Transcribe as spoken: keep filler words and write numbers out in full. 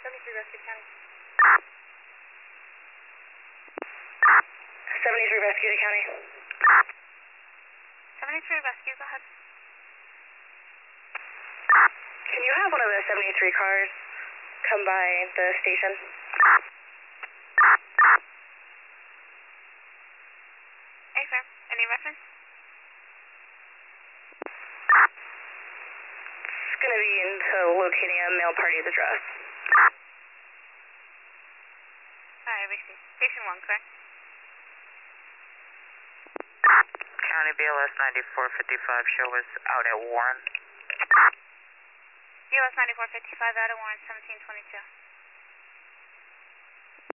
seventy-three Rescue County. seventy-three Rescue to County. seventy-three Rescue, go ahead. Can you have one of the seventy-three cars come by the station? Affirm. Any reference? It's going to be into locating a male party's address. Alright, received. Station one, correct? County B L S ninety-four fifty-five, show us out at Warren. B L S ninety-four fifty-five out of Warren, seventeen twenty-two.